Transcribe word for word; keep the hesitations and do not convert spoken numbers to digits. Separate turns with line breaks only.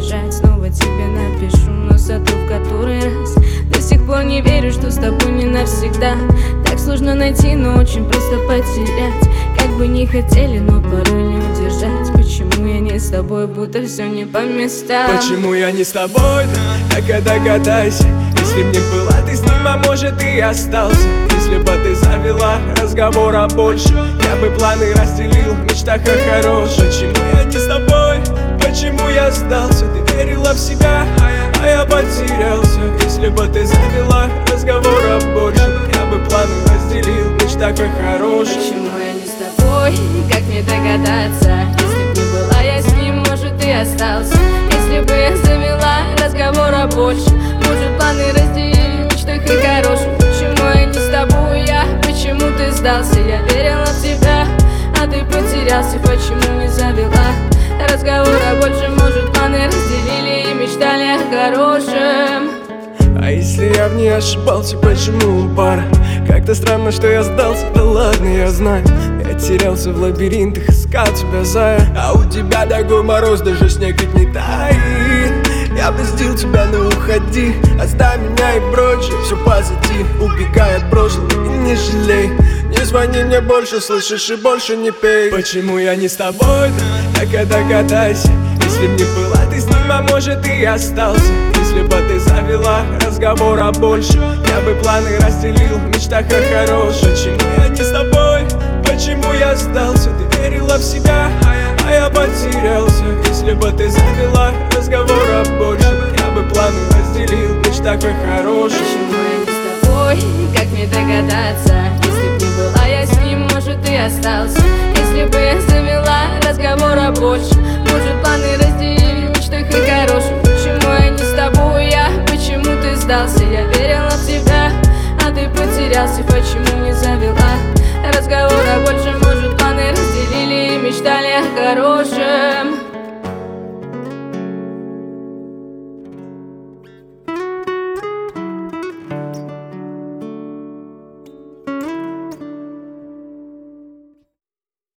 убежать. Снова тебе напишу, но сотру в который раз. До сих пор не верю, что с тобой не навсегда. Так сложно найти, но очень просто потерять. Как бы не хотели, но порой не удержать. Почему я не с тобой, будто все не по местам?
Почему я не с тобой? Так и догадайся. Если б не была ты с ним, а может и остался. Если бы ты завела разговора больше, я бы планы разделил в мечтах о хорошем. Почему я не с тобой? Почему я сдался? Ты верила в себя, а я потерялся. Если бы ты завела разговора больше, я бы планы разделил в мечтах о хорошем.
Почему я не с тобой? Как мне догадаться? Если б не была я с ним, может и остался. Если бы я завела разговора больше, может планы разделили в мечтах и хорошем. Почему я не с тобой? Я, почему ты сдался? Я верила в тебя, а ты потерялся. Почему не завела разговора больше? Может планы разделили и мечтали о хорошем.
А если я в ней ошибался, почему пара? Как-то странно, что я сдался, да ладно, я знаю. Я терялся в лабиринтах, искал тебя, зая. А у тебя такой мороз, даже снег ведь не тает. Я бздил тебя, но уходи, оставь меня и прочее. Все позади, убегай от прошлого и не жалей. Не звони мне больше, слышишь, и больше не пей. Почему я не с тобой? Так и догадайся. Если б не была ты с ним, а может и остался. Если бы ты завела разговора больше, я бы планы разделил в мечтах о хорошем. Почему я не с тобой? Почему я сдался? Ты верила в себя, а я потерялся. Если бы ты завела разговора больше, я бы планы разделил в мечтах о хорошем.
Почему я не с тобой? Как мне догадаться? Если б не была я с ним, может и остался. Если бы я завела разговора больше, может планы разделили в мечтах и хорошем. Почему я не с тобой? Я, почему ты сдался? Я верила в тебя, а ты потерялся. Почему не завела разговора больше? Может планы разделили и мечтали о хорошем.